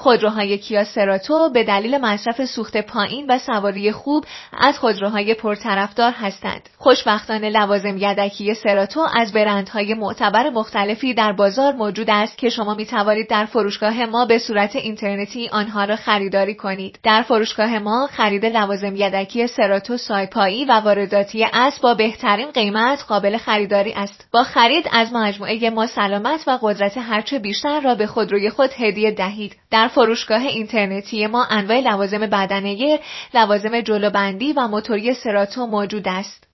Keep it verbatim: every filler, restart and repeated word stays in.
خودروهای کیا سراتو به دلیل مصرف سوخت پایین و سواری خوب از خودروهای پرطرفدار هستند. خوشبختانه لوازم یدکی سراتو از برندهای معتبر مختلفی در بازار موجود است که شما می توانید در فروشگاه ما به صورت اینترنتی آنها را خریداری کنید. در فروشگاه ما خرید لوازم یدکی سراتو سایپایی و وارداتی اصل با بهترین قیمت قابل خریداری است. با خرید از مجموعه ما سلامت و قدرت هرچه بیشتر را به خودروی خود هدیه دهید. در فروشگاه اینترنتی ما انواع لوازم بدنه، لوازم جلوبندی و موتوری سراتو موجود است.